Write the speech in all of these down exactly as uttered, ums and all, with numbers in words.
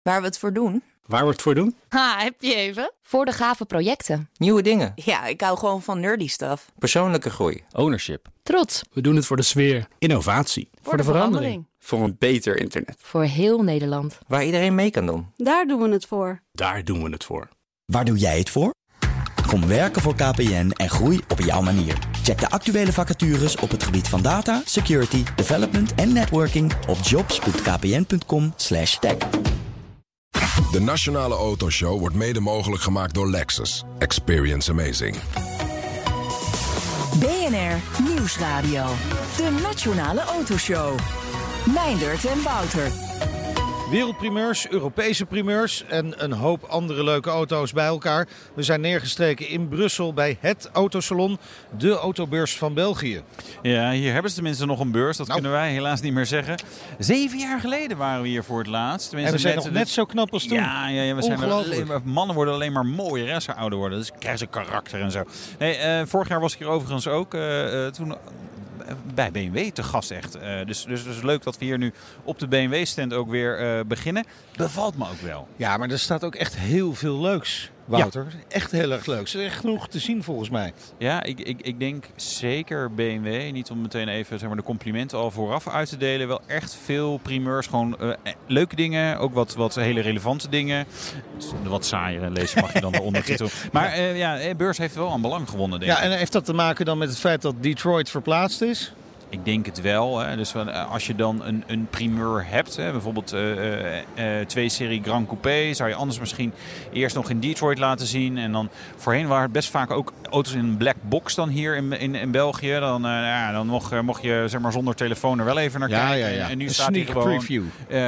Waar we het voor doen? Waar we het voor doen? Ha, heb je even? Voor de gave projecten. Nieuwe dingen. Ja, ik hou gewoon van nerdy stuff. Persoonlijke groei. Ownership. Trots. We doen het voor de sfeer. Innovatie. Voor, voor de, de verandering. verandering. Voor een beter internet. Voor heel Nederland. Waar iedereen mee kan doen. Daar doen we het voor. Daar doen we het voor. Waar doe jij het voor? Kom werken voor K P N en groei op jouw manier. Check de actuele vacatures op het gebied van data, security, development en networking op jobs punt k p n punt com slash tech. De Nationale Autoshow wordt mede mogelijk gemaakt door Lexus. Experience amazing. B N R Nieuwsradio. De Nationale Autoshow. Meindert en Wouter. Wereldprimeurs, Europese primeurs en een hoop andere leuke auto's bij elkaar. We zijn neergestreken in Brussel bij het Autosalon, de autobeurs van België. Ja, hier hebben ze tenminste nog een beurs. Dat nou. kunnen wij helaas niet meer zeggen. Zeven jaar geleden waren we hier voor het laatst. Tenminste, en we zijn net, nog net zo knap als toen. Ja, ja, ja we zijn er alleen maar, mannen worden alleen maar mooier hè, als ze ouder worden. Dus krijgen ze karakter en zo. Nee, uh, vorig jaar was ik hier overigens ook. Uh, uh, toen... bij B M W te gast echt. Uh, dus, dus, dus leuk dat we hier nu op de B M W-stand ook weer uh, beginnen. Bevalt me ook wel. Ja, maar er staat ook echt heel veel leuks, Wouter. Ja. Echt heel erg leuk. Er is echt genoeg te zien volgens mij. Ja, ik, ik, ik denk zeker B M W. Niet om meteen even zeg maar, de complimenten al vooraf uit te delen. Wel echt veel primeurs. Gewoon uh, leuke dingen. Ook wat, wat hele relevante dingen. Wat saaiere lezen mag je dan de ondertitel. Maar uh, ja, beurs heeft wel aan belang gewonnen, denk ja, ik. En heeft dat te maken dan met het feit dat Detroit verplaatst is? Ik denk het wel. Hè. Dus als je dan een, een primeur hebt, hè, bijvoorbeeld uh, uh, twee serie Grand Coupé, zou je anders misschien eerst nog in Detroit laten zien. En dan voorheen waren het best vaak ook auto's in een black box dan hier in, in, in België. Dan, uh, ja, dan mocht, uh, mocht je zeg maar, zonder telefoon er wel even naar ja, kijken. Ja, ja. En nu een staat hij gewoon preview.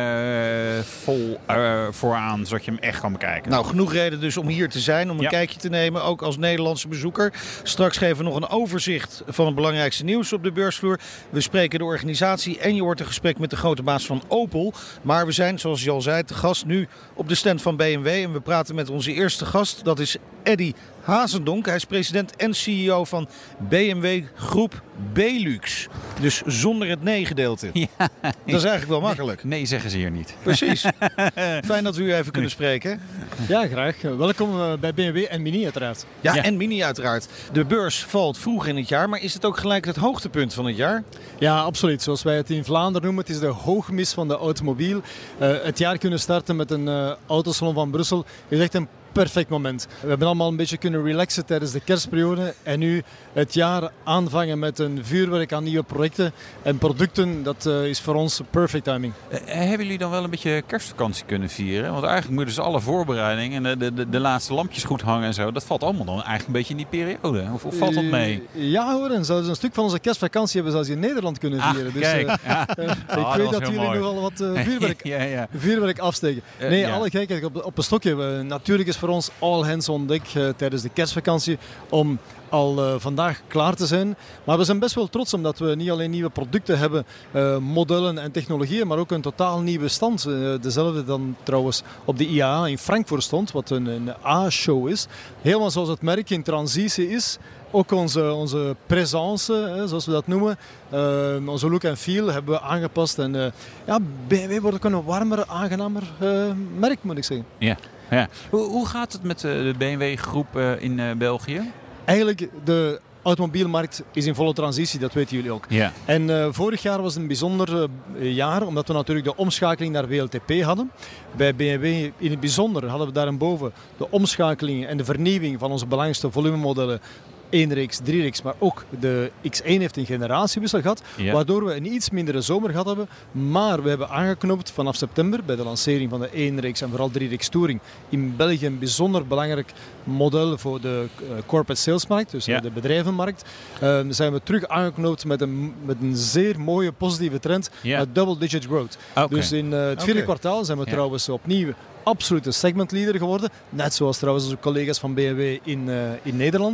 Uh, vol uh, vooraan, zodat je hem echt kan bekijken. Nou, genoeg reden dus om hier te zijn, om een ja. kijkje te nemen, ook als Nederlandse bezoeker. Straks geven we nog een overzicht van het belangrijkste nieuws op de beursvloer. We spreken de organisatie en je hoort een gesprek met de grote baas van Opel. Maar we zijn, zoals je al zei, te gast nu op de stand van B M W. En we praten met onze eerste gast, dat is Eddy Hazendonk. Hij is president en C E O van B M W Groep Belux. Dus zonder het nee-gedeelte. Ja, dat is eigenlijk wel makkelijk. Nee, nee zeggen ze hier niet. Precies. Fijn dat we u even kunnen spreken. Ja, graag. Welkom bij B M W en Mini uiteraard. Ja, ja, en Mini uiteraard. De beurs valt vroeg in het jaar, maar is het ook gelijk het hoogtepunt van het jaar? Ja, absoluut. Zoals wij het in Vlaanderen noemen, het is de hoogmis van de automobiel. Uh, het jaar kunnen starten met een uh, autosalon van Brussel is echt een perfect moment. We hebben allemaal een beetje kunnen relaxen tijdens de kerstperiode en nu het jaar aanvangen met een vuurwerk aan nieuwe projecten en producten, dat uh, is voor ons perfect timing. Uh, hebben jullie dan wel een beetje kerstvakantie kunnen vieren? Want eigenlijk moeten ze alle voorbereidingen en de, de, de laatste lampjes goed hangen en zo, dat valt allemaal dan eigenlijk een beetje in die periode. Of, of valt dat mee? Uh, ja hoor, en zelfs een stuk van onze kerstvakantie hebben we zelfs in Nederland kunnen vieren. Ach, dus, kijk. Uh, ja. uh, oh, ik weet dat, dat jullie mooi. nogal wat uh, vuurwerk, ja, ja. vuurwerk afsteken. Uh, nee, ja. alle gekheid op, op een stokje. Uh, natuurlijk is voor ons all hands on deck uh, tijdens de kerstvakantie om al uh, vandaag klaar te zijn. Maar we zijn best wel trots omdat we niet alleen nieuwe producten hebben, uh, modellen en technologieën, maar ook een totaal nieuwe stand. Uh, dezelfde dan trouwens op de I A A in Frankfurt stond, wat een, een A-show is. Helemaal zoals het merk in transitie is. Ook onze, onze présence, hè, zoals we dat noemen, uh, onze look en feel hebben we aangepast. En uh, ja, B M W wordt ook een warmer, aangenamer uh, merk, moet ik zeggen. Ja. Ja. Hoe, hoe gaat het met de B M W-groep uh, in uh, België? Eigenlijk, de automobielmarkt is in volle transitie, dat weten jullie ook. Ja. En uh, vorig jaar was een bijzonder uh, jaar, omdat we natuurlijk de omschakeling naar W L T P hadden. Bij B M W in het bijzonder hadden we daarboven de omschakeling en de vernieuwing van onze belangrijkste volumemodellen. één reeks, drie reeks, maar ook de X één heeft een generatiewissel gehad, ja. waardoor we een iets mindere zomer gehad hebben. Maar we hebben aangeknopt vanaf september bij de lancering van de één reeks en vooral drie reeks Touring in België een bijzonder belangrijk model voor de uh, corporate salesmarkt, dus ja. de bedrijvenmarkt. Uh, zijn we terug aangeknoopt met een, met een zeer mooie positieve trend ja. met double-digit growth. Okay. Dus in uh, het vierde okay. kwartaal zijn we ja. trouwens opnieuw absolute segmentleader geworden. Net zoals trouwens onze collega's van B M W in, uh, in Nederland.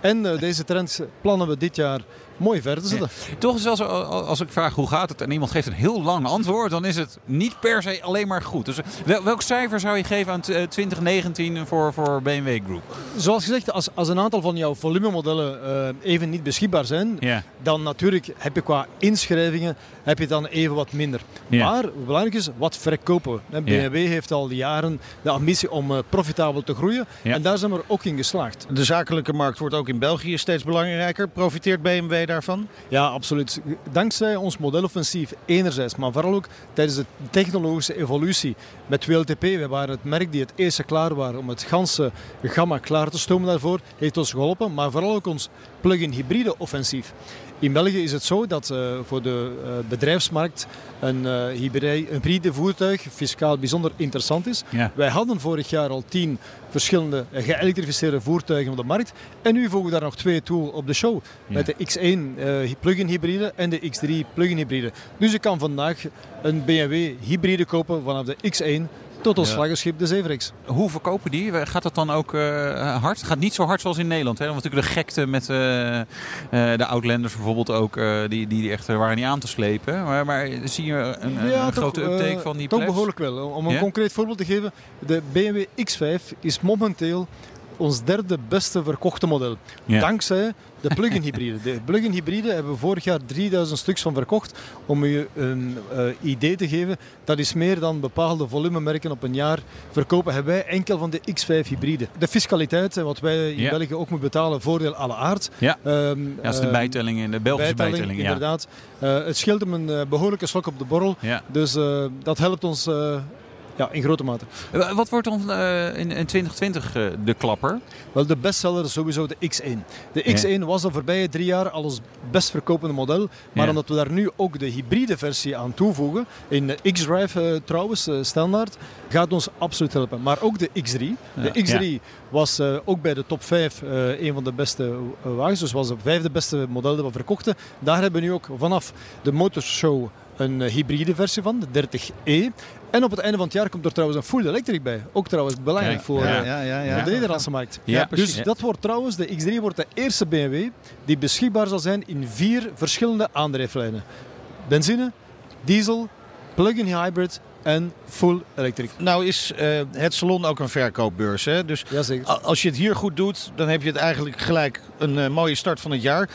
En uh, deze trend plannen we dit jaar mooi verder te zetten. Ja. Toch is als, als ik vraag hoe gaat het en iemand geeft een heel lang antwoord, dan is het niet per se alleen maar goed. Dus wel, welk cijfer zou je geven aan twintig negentien voor, voor B M W Group? Zoals gezegd, als, als een aantal van jouw volumemodellen uh, even niet beschikbaar zijn, ja. dan natuurlijk heb je qua inschrijvingen heb je dan even wat minder. Ja. Maar belangrijk is, wat verkopen we? B M W ja. heeft al jaren de ambitie om uh, profitabel te groeien ja. en daar zijn we er ook in geslaagd. De zakelijke markt wordt ook in België steeds belangrijker. Profiteert B M W daarvan? Ja, absoluut. Dankzij ons modeloffensief enerzijds, maar vooral ook tijdens de technologische evolutie met W L T P. We waren het merk die het eerste klaar waren om het ganse gamma klaar te stomen daarvoor. Heeft ons geholpen, maar vooral ook ons plug-in hybride offensief. In België is het zo dat uh, voor de uh, bedrijfsmarkt een uh, hybride, een hybride voertuig fiscaal bijzonder interessant is. Ja. Wij hadden vorig jaar al tien verschillende uh, geëlektrificeerde voertuigen op de markt. En nu voegen we daar nog twee toe op de show. Ja. Met de X één uh, plug-in hybride en de X drie plug-in hybride. Dus je kan vandaag een B M W hybride kopen vanaf de X één tot ons ja. vlaggenschip de zeven X. Hoe verkopen die? Gaat dat dan ook uh, hard? Het gaat niet zo hard zoals in Nederland. Hè? Want natuurlijk de gekte met uh, uh, de Outlanders bijvoorbeeld ook, uh, die, die echt waren niet aan te slepen. Maar, maar zie je een, ja, een toch, grote uptake uh, van die Toch plebs? behoorlijk wel. Om een ja? concreet voorbeeld te geven. De B M W X vijf is momenteel ons derde beste verkochte model. Ja. Dankzij de plug-in hybride. De plug-in hybride hebben we vorig jaar drieduizend stuks van verkocht. Om u een uh, idee te geven, dat is meer dan bepaalde volumemerken op een jaar verkopen. Hebben wij enkel van de X vijf hybride. De fiscaliteit, wat wij in ja. België ook moeten betalen, voordeel alle aard. Ja, um, ja dat is de bijtelling in de Belgische bijtelling. bijtelling inderdaad. Ja. Uh, het scheelt hem een uh, behoorlijke slok op de borrel. Ja. Dus uh, dat helpt ons... Uh, Ja, in grote mate. Wat wordt dan uh, in, in twintig twintig uh, de klapper? Wel, de bestseller is sowieso de X één. De X één ja. was de voorbije drie jaar al ons best verkopende model. Maar ja. omdat we daar nu ook de hybride versie aan toevoegen, in de X-Drive uh, trouwens, uh, standaard, gaat ons absoluut helpen. Maar ook de X drie. Ja. De X drie ja. was uh, ook bij de top vijf uh, een van de beste uh, wagens. Dus was het vijfde beste model dat we verkochten. Daar hebben we nu ook vanaf de motorshow een uh, hybride versie van, de dertig E. En op het einde van het jaar komt er trouwens een full electric bij. Ook trouwens belangrijk ja, voor, ja, ja, ja, ja. voor de Nederlandse markt. Ja, ja, dus ja. dat wordt trouwens, de X drie wordt de eerste B M W die beschikbaar zal zijn in vier verschillende aandrijflijnen. Benzine, diesel, plug-in hybrid en full electric. Nou is uh, het salon ook een verkoopbeurs. Hè? Dus Jazeker. als je het hier goed doet, dan heb je het eigenlijk gelijk een uh, mooie start van het jaar.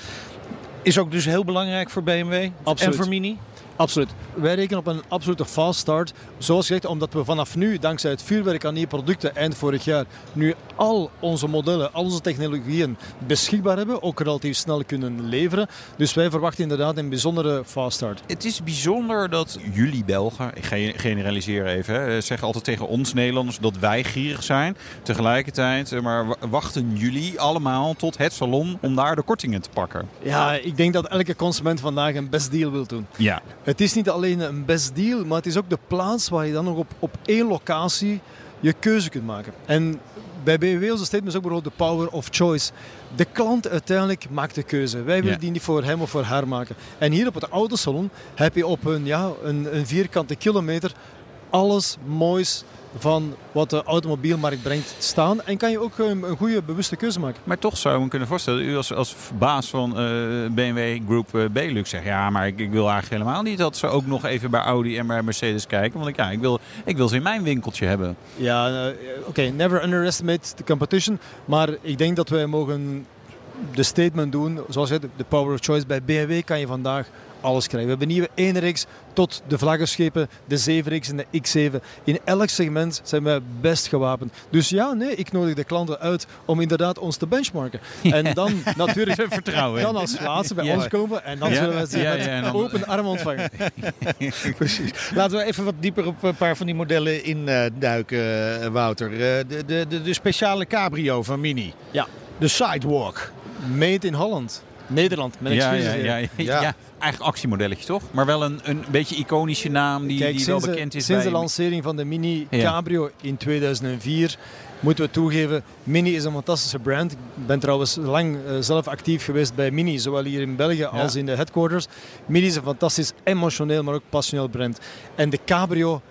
Is ook dus heel belangrijk voor B M W Absoluut. en voor Mini? Absoluut. Wij rekenen op een absolute fast start. Zoals gezegd, omdat we vanaf nu, dankzij het vuurwerk aan nieuwe producten eind vorig jaar, nu al onze modellen, al onze technologieën beschikbaar hebben. Ook relatief snel kunnen leveren. Dus wij verwachten inderdaad een bijzondere fast start. Het is bijzonder dat jullie Belgen, ik generaliseer even, hè, zeggen altijd tegen ons Nederlanders dat wij gierig zijn. Tegelijkertijd, maar wachten jullie allemaal tot het salon om daar de kortingen te pakken? Ja, ik denk dat elke consument vandaag een best deal wil doen. Ja. Het is niet alleen een best deal, maar het is ook de plaats waar je dan nog op, op één locatie je keuze kunt maken. En bij B M W onze statement is ook bijvoorbeeld de power of choice. De klant uiteindelijk maakt de keuze. Wij willen ja. die niet voor hem of voor haar maken. En hier op het autosalon heb je op een, ja, een, een vierkante kilometer alles moois van wat de automobielmarkt brengt staan. En kan je ook een, een goede bewuste keuze maken. Maar toch zou je me kunnen voorstellen, u als, als baas van uh, B M W Group uh, Benelux zegt, ja, maar ik, ik wil eigenlijk helemaal niet dat ze ook nog even bij Audi en bij Mercedes kijken. Want ik, ja, ik, wil, ik wil ze in mijn winkeltje hebben. Ja, uh, oké, okay, never underestimate the competition. Maar ik denk dat wij mogen de statement doen, zoals je de power of choice. Bij B M W kan je vandaag alles krijgen. We hebben nieuwe één X tot de vlaggenschepen, de zeven X en de X zeven. In elk segment zijn wij best gewapend. Dus ja, nee, ik nodig de klanten uit om inderdaad ons te benchmarken. En dan natuurlijk vertrouwen. Dan als laatste bij ja. ons komen en dan ja. zullen wij ze ja, met ja, dan... open armen ontvangen. Precies. Laten we even wat dieper op een paar van die modellen induiken, uh, Wouter. Uh, de, de, de, de speciale cabrio van Mini. Ja. De Sidewalk. Made in Holland. Nederland, met excuses. Ja, ja, ja, ja. ja. Eigenlijk actiemodelletje toch? Maar wel een, een beetje iconische naam die, Kijk, die wel bekend is. Sinds bij... de lancering van de Mini Cabrio ja. in tweeduizend vier moeten we toegeven, Mini is een fantastische brand. Ik ben trouwens lang uh, zelf actief geweest bij Mini, zowel hier in België ja. als in de headquarters. Mini is een fantastisch emotioneel, maar ook passioneel brand. En de Cabrio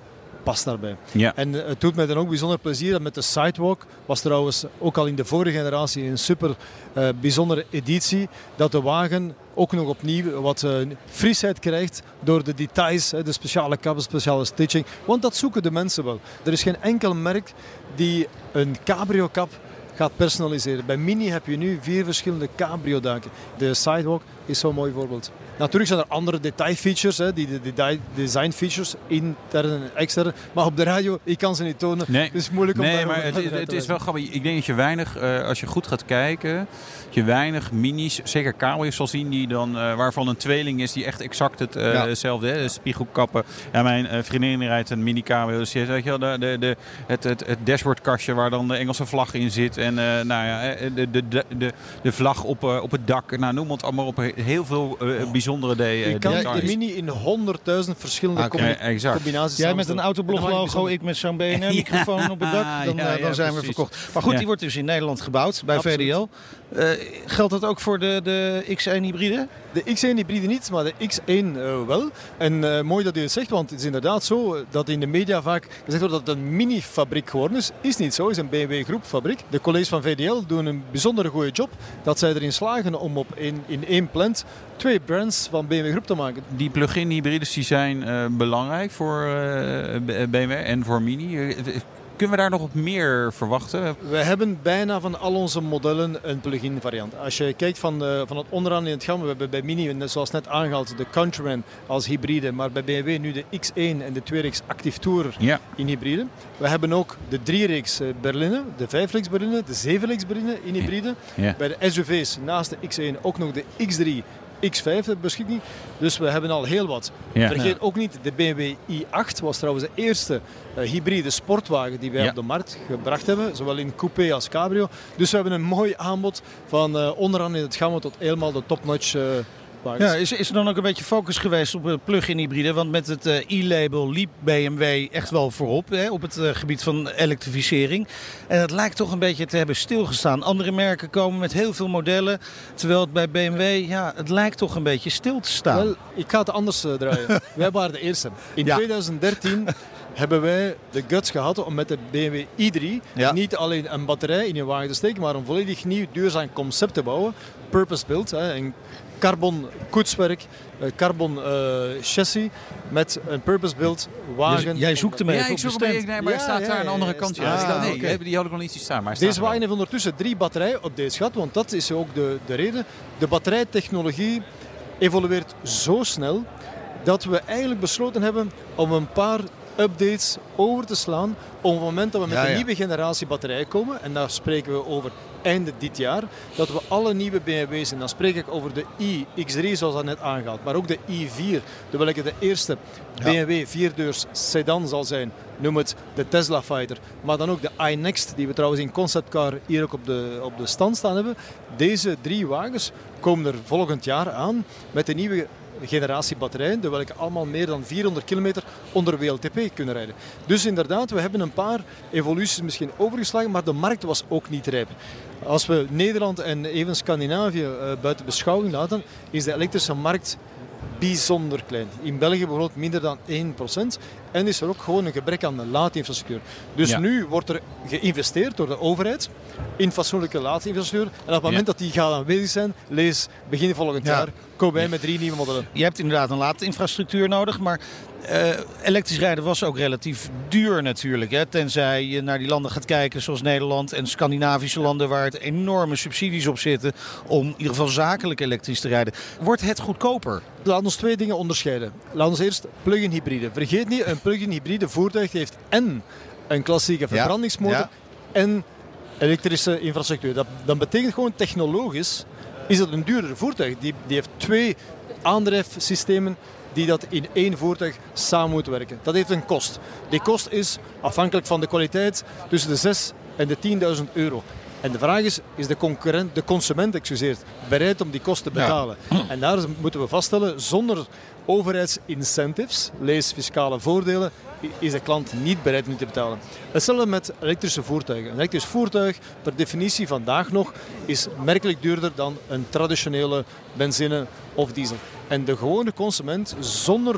past daarbij. Ja. En uh, het doet mij dan ook bijzonder plezier dat met de Sidewalk, was trouwens ook al in de vorige generatie een super uh, bijzondere editie, dat de wagen ook nog opnieuw wat uh, frisheid krijgt door de details, hè, de speciale kappen, speciale stitching. Want dat zoeken de mensen wel. Er is geen enkel merk die een cabrio kap gaat personaliseren. Bij Mini heb je nu vier verschillende cabrio-daken. De Sidewalk is zo'n mooi voorbeeld. Natuurlijk zijn er andere detailfeatures, hè, die de detail, design features, intern en extern. Maar op de radio, ik kan ze niet tonen. Nee, het is moeilijk om nee daar maar het, het, het is wel grappig. Ik denk dat je weinig, uh, als je goed gaat kijken, je weinig minis, zeker cabrio's zal zien, die dan, uh, waarvan een tweeling is die echt exact het, uh, ja. hetzelfde is. Spiegelkappen. Ja, mijn uh, vriendin rijdt een mini cabrio. Dus weet je wel, de, de, de, het, het, het dashboardkastje waar dan de Engelse vlag in zit. En uh, nou ja, de, de, de, de, de vlag op, uh, op het dak. Nou, noem het allemaal op. Heel veel uh, bijzondere de, je kan details. de Mini in honderdduizend verschillende okay, combi- exact. combinaties. Jij met een autoblog logo, ik met zo'n B N R-microfoon ja, op het dak. Dan, ja, ja, dan zijn precies. we verkocht. Maar goed, ja. die wordt dus in Nederland gebouwd bij Absoluut. V D L. Uh, geldt dat ook voor de, de X één hybride? De X één hybride niet, maar de X één uh, wel. En uh, mooi dat u het zegt, want het is inderdaad zo dat in de media vaak gezegd wordt dat het een mini-fabriek geworden is. Is niet zo, het is een B M W groepfabriek. De collega's van V D L doen een bijzonder goede job dat zij erin slagen om op in, in één plant twee brands van B M W groep te maken. Die plug-in hybrides die zijn uh, belangrijk voor uh, B M W en voor Mini. Uh, Kunnen we daar nog wat meer verwachten? We hebben bijna van al onze modellen een plug-in variant. Als je kijkt van, de, van het onderaan in het gamma, we hebben bij Mini, zoals net aangehaald, de Countryman als hybride, maar bij B M W nu de X één en de twee-reeks Active Tourer ja. in hybride. We hebben ook de drie-reeks berline, de vijf-reeks berline, de zeven-reeks berline in hybride. Ja. Bij de S U V's naast de X één ook nog de X drie, X vijf beschikking. Dus we hebben al heel wat. Ja. Vergeet ja. ook niet de B M W i acht, was trouwens de eerste uh, hybride sportwagen die wij ja. op de markt gebracht hebben. Zowel in coupé als cabrio. Dus we hebben een mooi aanbod van uh, onderaan in het gamma tot helemaal de top-notch uh, wagens. Ja, is, is er dan ook een beetje focus geweest op een plug-in hybride? Want met het uh, e-label liep B M W echt wel voorop hè, op het uh, gebied van elektrificering. En dat lijkt toch een beetje te hebben stilgestaan. Andere merken komen met heel veel modellen. Terwijl het bij B M W, ja, het lijkt toch een beetje stil te staan. Wel, ik ga het anders uh, draaien. Wij waren de eerste. In ja. twintig dertien hebben wij de guts gehad om met de B M W i drie ja. niet alleen een batterij in je wagen te steken, maar een volledig nieuw duurzaam concept te bouwen. Purpose-built, hè, een carbon koetswerk, carbon uh, chassis met een purpose-built wagen. Jij zoekt hem even ja, op de stand. Nee, maar ja, staat ja, daar aan de andere kant. Ja, ja, staat, nee, okay. Die had ik nog niet zien staan. Maar deze wagen heeft ondertussen drie batterij-updates gehad, want dat is ook de, de reden. De batterijtechnologie evolueert zo snel dat we eigenlijk besloten hebben om een paar updates over te slaan op het moment dat we met ja, ja. een nieuwe generatie batterij komen. En daar spreken we over einde dit jaar. Dat we alle nieuwe B M W's, en dan spreek ik over de i X drie zoals dat net aangaat, maar ook de i vier, de welke de eerste ja. B M W vierdeurs sedan zal zijn. Noem het de Tesla Fighter. Maar dan ook de iNext, die we trouwens in conceptcar hier ook op de, op de stand staan hebben. Deze drie wagens komen er volgend jaar aan met de nieuwe generatie batterijen, de welke allemaal meer dan vierhonderd kilometer onder W L T P kunnen rijden. Dus inderdaad, we hebben een paar evoluties misschien overgeslagen, maar de markt was ook niet rijp. Als we Nederland en even Scandinavië uh, buiten beschouwing laten, is de elektrische markt bijzonder klein. In België bijvoorbeeld minder dan één procent. En is er ook gewoon een gebrek aan de laadinfrastructuur. Dus ja. nu wordt er geïnvesteerd door de overheid in fatsoenlijke laadinfrastructuur. En op het moment ja. dat die gaat aanwezig zijn, lees begin volgend ja. jaar, komen wij met drie nieuwe modellen. Je hebt inderdaad een laadinfrastructuur nodig, maar uh, elektrisch rijden was ook relatief duur natuurlijk. Hè? Tenzij je naar die landen gaat kijken zoals Nederland en Scandinavische landen waar het enorme subsidies op zitten om in ieder geval zakelijk elektrisch te rijden. Wordt het goedkoper? Laat ons twee dingen onderscheiden. Laat ons eerst plug-in hybride. Vergeet niet, een plug-in hybride voertuig heeft en een klassieke verbrandingsmotor ja. Ja. en elektrische infrastructuur. Dat, dat betekent gewoon technologisch is het een duurder voertuig. Die, die heeft twee aandrijfsystemen die dat in één voertuig samen moeten werken. Dat heeft een kost. Die kost is afhankelijk van de kwaliteit tussen de zes en de tienduizend euro. En de vraag is, is de, concurrent, de consument excuseert, bereid om die kosten te betalen? Ja. En daar moeten we vaststellen, zonder overheidsincentives, lees fiscale voordelen, is de klant niet bereid om die te betalen. Hetzelfde met elektrische voertuigen. Een elektrisch voertuig, per definitie vandaag nog, is merkelijk duurder dan een traditionele benzine of diesel. En de gewone consument, zonder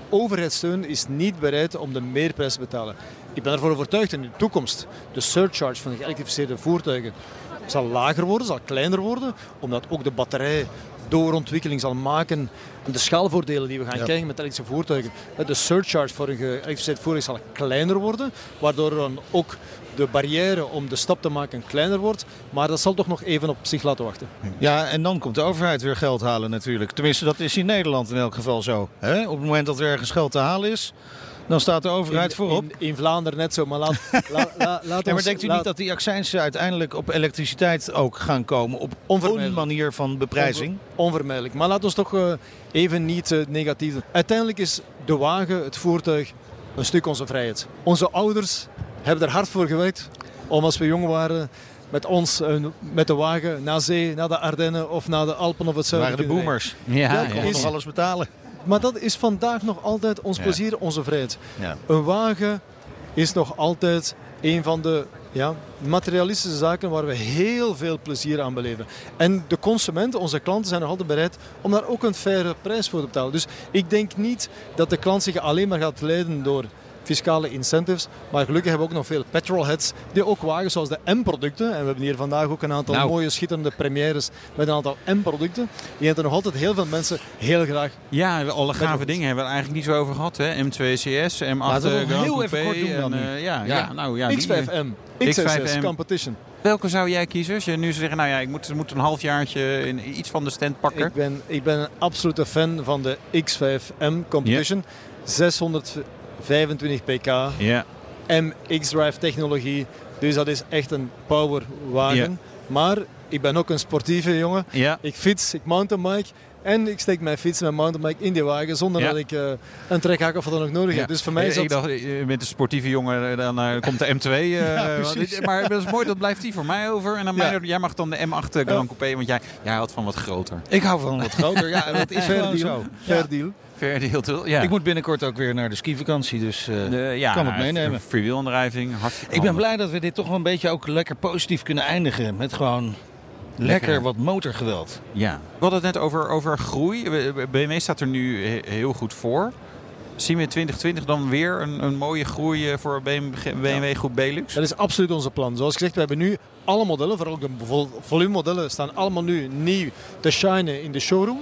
overheidssteun is niet bereid om de meerprijs te betalen. Ik ben ervoor overtuigd in de toekomst de surcharge van de geëlektrificeerde voertuigen zal lager worden, zal kleiner worden, omdat ook de batterij doorontwikkeling zal maken en de schaalvoordelen die we gaan ja. krijgen met elektrische voertuigen. De surcharge voor een geëlektrificeerd voertuig zal kleiner worden, waardoor dan ook de barrière om de stap te maken kleiner wordt. Maar dat zal toch nog even op zich laten wachten. Ja, en dan komt de overheid weer geld halen natuurlijk. Tenminste, dat is in Nederland in elk geval zo. Hè? Op het moment dat er ergens geld te halen is, dan staat de overheid in, voorop. In, in Vlaanderen net zo, maar laat, la, la, laat ja, ons... Maar denkt u laat... niet dat die accijnsen uiteindelijk op elektriciteit ook gaan komen? Op een manier van beprijzing? Onver, onvermijdelijk. Maar laat ons toch uh, even niet uh, negatief doen. Uiteindelijk is de wagen, het voertuig, een stuk onze vrijheid. Onze ouders hebben er hard voor gewerkt om als we jong waren met ons, uh, met de wagen, naar zee, naar de Ardennen of naar de Alpen of het zuiden. Waren de boomers. Ja, ja, ja. Kon nog alles betalen. Maar dat is vandaag nog altijd ons plezier, ja. onze vrijheid. Ja. Een wagen is nog altijd een van de ja, materialistische zaken waar we heel veel plezier aan beleven. En de consumenten, onze klanten, zijn nog altijd bereid om daar ook een faire prijs voor te betalen. Dus ik denk niet dat de klant zich alleen maar gaat leiden door fiscale incentives. Maar gelukkig hebben we ook nog veel petrolheads die ook wagen zoals de M-producten. En we hebben hier vandaag ook een aantal nou. mooie schitterende premières met een aantal M-producten. Die hebben er nog altijd heel veel mensen heel graag. Ja, alle gave dingen hebben we er eigenlijk niet zo over gehad. Hè? M twee C S, M acht Grand heel Coupé. Even kort doen dan en, uh, ja, ja. Ja, nou, ja, X vijf M, X vijf M Competition. Welke zou jij kiezen? Als je nu zou zeggen, nou ja, ik moet, moet een halfjaartje in iets van de stand pakken. Ik ben, ik ben een absolute fan van de X vijf M Competition. Ja. zeshonderdvijfentwintig pk. Ja. M X-Drive technologie. Dus dat is echt een powerwagen. Ja. Maar ik ben ook een sportieve jongen. Ja. Ik fiets, ik mountainbike. En ik steek mijn fiets, mijn mountainbike in die wagen zonder ja. dat ik uh, een trekhak of wat dan ook nodig ja. heb. Dus voor mij is dat... Ik dacht, je bent een sportieve jongen, dan uh, komt de M twee. Uh, ja, precies, maar ja. dat is mooi, dat blijft die voor mij over. En dan ja. mij, jij mag dan de M acht Grand ja. Coupé, want jij, jij houdt van wat groter. Ik hou van wat groter, ja. Dat is fair gewoon deal. zo. Fair ja. deal. Fair deal, toch? Ja. Ik moet binnenkort ook weer naar de skivakantie, dus uh, de, ja, kan het meenemen. Freewheelaandrijving, hartstikke Ik ben blij dat we dit toch wel een beetje ook lekker positief kunnen eindigen. Met gewoon... Lekker, Lekker wat motorgeweld. Ja. We hadden het net over, over groei. B M W staat er nu heel goed voor. Zien we in twintig twintig dan weer een, een mooie groei voor B M W Groep Belux? Dat is absoluut onze plan. Zoals gezegd, we hebben nu alle modellen, vooral ook de volumemodellen, staan allemaal nu nieuw te shinen in de showroom.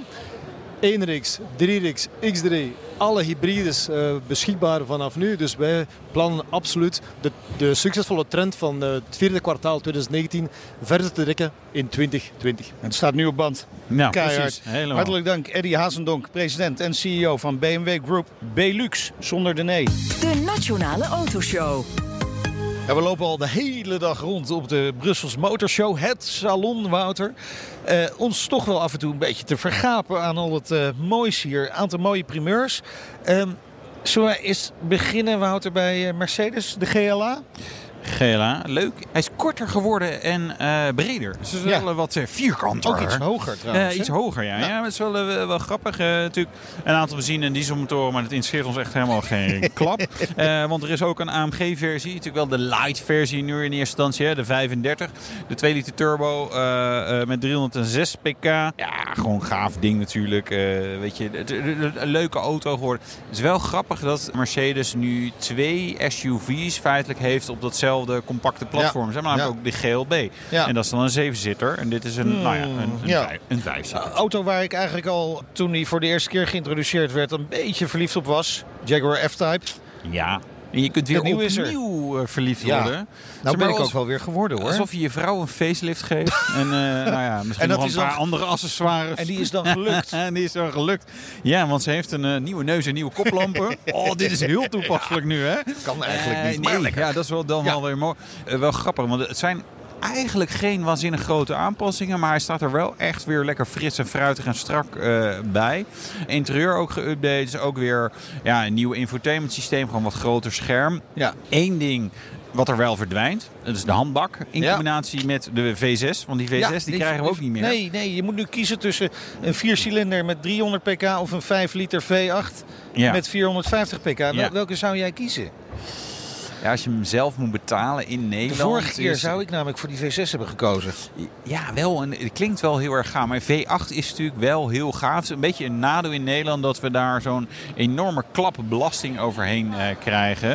één reeks, drie reeks, X drie, alle hybrides uh, beschikbaar vanaf nu. Dus wij plannen absoluut de, de succesvolle trend van uh, het vierde kwartaal twintig negentien verder te trekken in twintig twintig. Het staat nu op band. Nou, Keihard. Precies, helemaal. Hartelijk dank Eddy Hazendonk, president en C E O van B M W Group Belux, zonder de nee. De Nationale Autoshow. Ja, we lopen al de hele dag rond op de Brussels Motorshow, het salon, Wouter. Uh, ons toch wel af en toe een beetje te vergapen aan al het uh, moois hier. Een aantal mooie primeurs. Um, zullen we eens beginnen, Wouter, bij uh, Mercedes, de G L A? G L A, leuk. Hij is korter geworden en uh, breder. Dus het is wel ja. wat uh, vierkanter. Ook iets hoger trouwens. Uh, iets hoger, ja. ja. ja het is wel, uh, wel grappig. Uh, natuurlijk een aantal benzine- en dieselmotoren, maar dat interesseert ons echt helemaal geen klap. Uh, want er is ook een A M G-versie. Natuurlijk wel de light-versie nu in eerste instantie, hè, de vijfendertig. De twee liter turbo uh, uh, met driehonderdzes pk. Ja, gewoon een gaaf ding natuurlijk. Uh, weet je, een leuke auto geworden. Het is wel grappig dat Mercedes nu twee S U V's feitelijk heeft op datzelfde de compacte platform. Ja. Ze hebben namelijk ja. ook de G L B. Ja. En dat is dan een zevenzitter. En dit is een, hmm. nou ja, een, een, ja. vijf, een vijfzitter. Een auto waar ik eigenlijk al, toen die voor de eerste keer geïntroduceerd werd, een beetje verliefd op was. Jaguar F-Type. Ja. En je kunt weer opnieuw, opnieuw verliefd ja. worden. Nou ben ik ook wel weer geworden, hoor. Alsof je je vrouw een facelift geeft. en uh, nou ja, misschien nog een paar dan... andere accessoires. En die is dan gelukt. en die is dan gelukt. Ja, want ze heeft een uh, nieuwe neus en nieuwe koplampen. Oh, dit is heel toepasselijk nu, hè? Kan eigenlijk uh, niet, nee, maar lekker. Ja, dat is wel dan ja. wel weer mooi. Uh, wel grappig, want het zijn eigenlijk geen waanzinnig grote aanpassingen, maar hij staat er wel echt weer lekker fris en fruitig en strak uh, bij. Interieur ook geüpdate, is ook weer ja, een nieuw infotainment systeem, gewoon wat groter scherm. Ja. Eén ding wat er wel verdwijnt, dat is de handbak in ja. combinatie met de V zes, want die V zes ja, die, die krijgen we ook niet meer. Nee, nee, je moet nu kiezen tussen een viercilinder met driehonderd pk of een vijf liter V acht ja. met vierhonderdvijftig pk. Ja. Welke zou jij kiezen? ja, als je hem zelf moet betalen in Nederland... De vorige keer is, zou ik namelijk voor die V zes hebben gekozen. Ja, wel. En het klinkt wel heel erg gaaf. Maar V acht is natuurlijk wel heel gaaf. Het is een beetje een nadeel in Nederland dat we daar zo'n enorme klap belasting overheen uh, krijgen.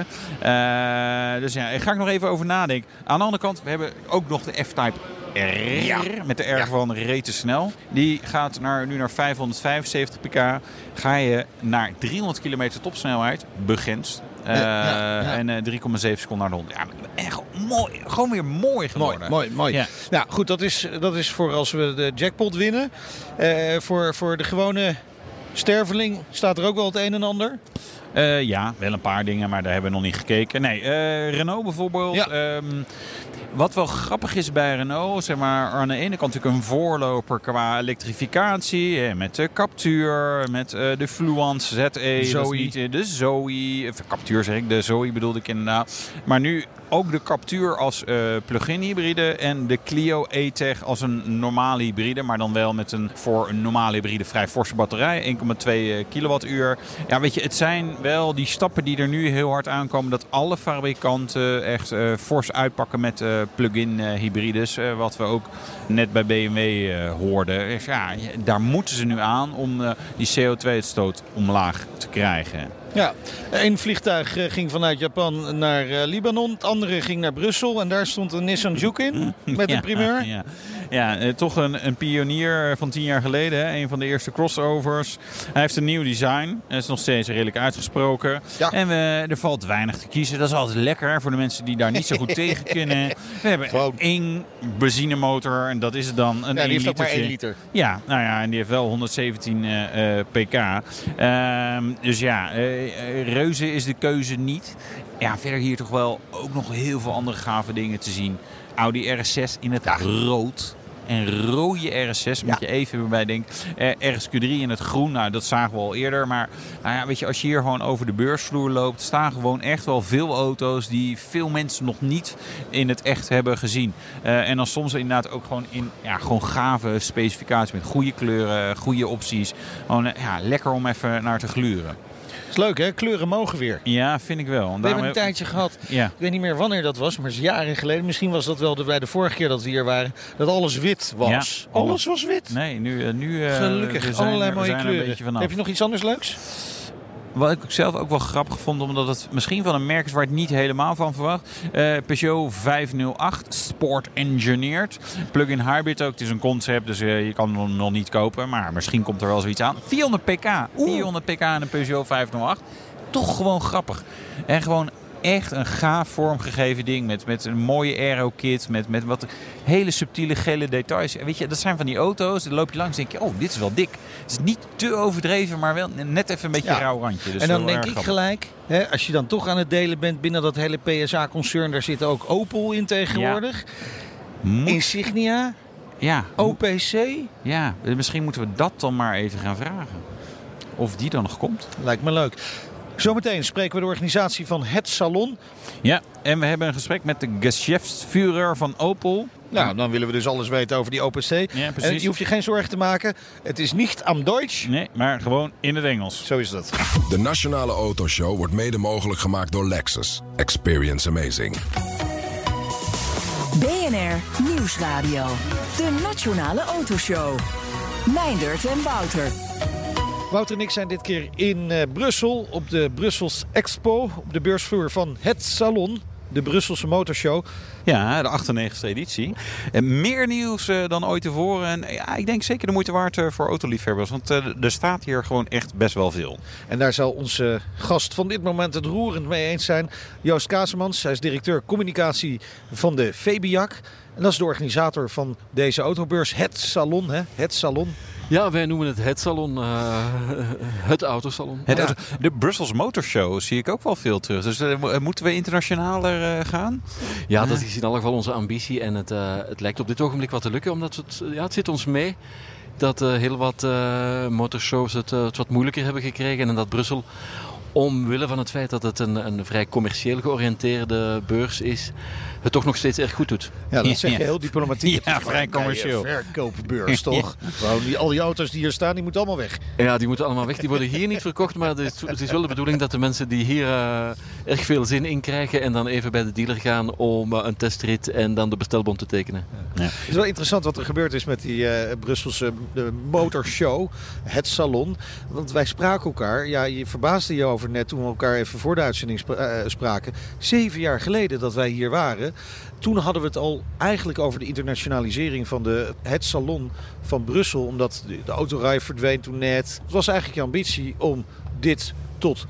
Uh, dus ja, daar ga ik nog even over nadenken. Aan de andere kant, we hebben ook nog de F-Type R, ja. met de R ja. van rete snel. Die gaat naar, nu naar vijfhonderdvijfenzeventig pk. Ga je naar driehonderd kilometer topsnelheid, begrensd. Uh, ja, ja, ja. En uh, drie komma zeven seconden naar de honderd. Ja, echt mooi. Gewoon weer mooi geworden. Mooi, mooi, mooi. Ja. Nou goed, dat is, dat is voor als we de jackpot winnen. Uh, voor, voor de gewone sterveling staat er ook wel het een en ander. Uh, ja, wel een paar dingen, maar daar hebben we nog niet gekeken. Nee, uh, Renault bijvoorbeeld. Ja. Um, wat wel grappig is bij Renault, zeg maar, aan de ene kant natuurlijk een voorloper qua elektrificatie. Hè, met de Captur, met uh, de Fluence Z E. Zoe. Niet, uh, de Zoe. Of Captur zeg ik, de Zoe bedoelde ik inderdaad. Maar nu ook de Captur als uh, plug-in hybride en de Clio E-Tech als een normale hybride. Maar dan wel met een voor een normale hybride vrij forse batterij. één komma twee kilowattuur. Ja, weet je, het zijn wel die stappen die er nu heel hard aankomen. Dat alle fabrikanten echt uh, fors uitpakken met uh, plug-in uh, hybrides. Uh, wat we ook net bij B M W uh, hoorden. Dus ja, daar moeten ze nu aan om uh, die C O twee uitstoot omlaag te krijgen. Ja, één vliegtuig ging vanuit Japan naar uh, Libanon. Het andere ging naar Brussel. En daar stond een Nissan Juke in met ja, een primeur. Ja, ja uh, toch een, een pionier van tien jaar geleden. Hè? Een van de eerste crossovers. Hij heeft een nieuw design. Hij is nog steeds redelijk uitgesproken. Ja. En we, er valt weinig te kiezen. Dat is altijd lekker voor de mensen die daar niet zo goed tegen kunnen. We hebben Gewoon. één benzinemotor. En dat is het dan. Een ja, die heeft ook maar één liter. Ja, nou ja, en die heeft wel honderdzeventien uh, uh, pk. Uh, dus ja... Uh, Reuze is de keuze niet. Ja, verder hier toch wel ook nog heel veel andere gave dingen te zien. Audi R S zes in het ja. rood. En rode R S zes, moet ja. je even bij denken. Uh, R S Q drie in het groen, nou dat zagen we al eerder. Maar nou ja, weet je, als je hier gewoon over de beursvloer loopt, staan gewoon echt wel veel auto's die veel mensen nog niet in het echt hebben gezien. Uh, en dan soms inderdaad ook gewoon in ja, gewoon gave specificaties met goede kleuren, goede opties. Gewoon uh, ja, lekker om even naar te gluren. Is leuk hè, kleuren mogen weer. Ja, vind ik wel. We hebben een tijdje gehad, ja. ik weet niet meer wanneer dat was, maar jaren geleden. Misschien was dat wel de, bij de vorige keer dat we hier waren, dat alles wit was. Ja, alles was wit. Nee, nu... nu uh, Gelukkig, we zijn, allerlei we mooie zijn kleuren. Heb je nog iets anders leuks? Wat ik zelf ook wel grappig vond, omdat het misschien van een merk is waar ik niet helemaal van verwacht. Uh, Peugeot vijfhonderdacht Sport Engineered. Plug-in hybrid ook. Het is een concept, dus uh, je kan hem nog niet kopen. Maar misschien komt er wel zoiets aan. vierhonderd pk. Oeh. vierhonderd pk in een Peugeot vijfhonderdacht. Toch gewoon grappig. En gewoon echt een gaaf vormgegeven ding. Met, met een mooie aero-kit. Met, met wat hele subtiele gele details. Weet je, dat zijn van die auto's. Dan loop je langs en denk je, oh, dit is wel dik. Het is niet te overdreven, maar wel net even een beetje ja. rauw randje. Dus en dan denk ik grappig. gelijk, hè, als je dan toch aan het delen bent binnen dat hele P S A-concern. Daar zit ook Opel in tegenwoordig. Ja. Moet... Insignia. Ja. O P C. Ja, misschien moeten we dat dan maar even gaan vragen. Of die dan nog komt. Lijkt me leuk. Zometeen spreken we de organisatie van Het Salon. Ja, en we hebben een gesprek met de Geschäftsführer van Opel. Nou, dan willen we dus alles weten over die O P C. Ja, en je hoeft je geen zorgen te maken. Het is niet am Deutsch. Nee, maar gewoon in het Engels. Zo is dat. De Nationale Autoshow wordt mede mogelijk gemaakt door Lexus. Experience amazing. B N R Nieuwsradio. De Nationale Autoshow. Meindert en Wouter. Wouter en ik zijn dit keer in uh, Brussel op de Brussels Expo. Op de beursvloer van Het Salon. De Brusselse motorshow. Ja, de achtennegentigste editie. En meer nieuws uh, dan ooit tevoren. En ja, ik denk zeker de moeite waard uh, voor autoliefhebbers. Want uh, er staat hier gewoon echt best wel veel. En daar zal onze gast van dit moment het roerend mee eens zijn. Joost Kazemans. Hij is directeur communicatie van de Febiac. En dat is de organisator van deze autobeurs. Het Salon, hè? Het Salon. Ja, wij noemen het het salon, uh, het autosalon. Het auto, de Brussels Motor Show zie ik ook wel veel terug. Dus uh, moeten we internationaler uh, gaan? Ja, dat is in alle geval onze ambitie. En het, uh, het lijkt op dit ogenblik wat te lukken. Omdat het, ja, het zit ons mee dat uh, heel wat uh, motorshows het, uh, het wat moeilijker hebben gekregen. En dat Brussel, omwille van het feit dat het een, een vrij commercieel georiënteerde beurs is, het toch nog steeds erg goed doet. Ja, dat zeg je heel diplomatiek. Ja, vrij commercieel. Verkoopbeurs, toch? Gewoon die, al die auto's die hier staan, die moeten allemaal weg. Ja, die moeten allemaal weg. Die worden hier niet verkocht, maar het is, het is wel de bedoeling dat de mensen die hier uh, erg veel zin in krijgen en dan even bij de dealer gaan om uh, een testrit en dan de bestelbon te tekenen. Ja. Het is wel interessant wat er gebeurd is met die uh, Brusselse de motorshow, het salon. Want wij spraken elkaar, ja, je verbaasde je over net toen we elkaar even voor de uitzending spra- uh, spraken. Zeven jaar geleden dat wij hier waren. Toen hadden we het al eigenlijk over de internationalisering van de, het salon van Brussel. Omdat de, de autorij verdween toen net. Het was eigenlijk je ambitie om dit tot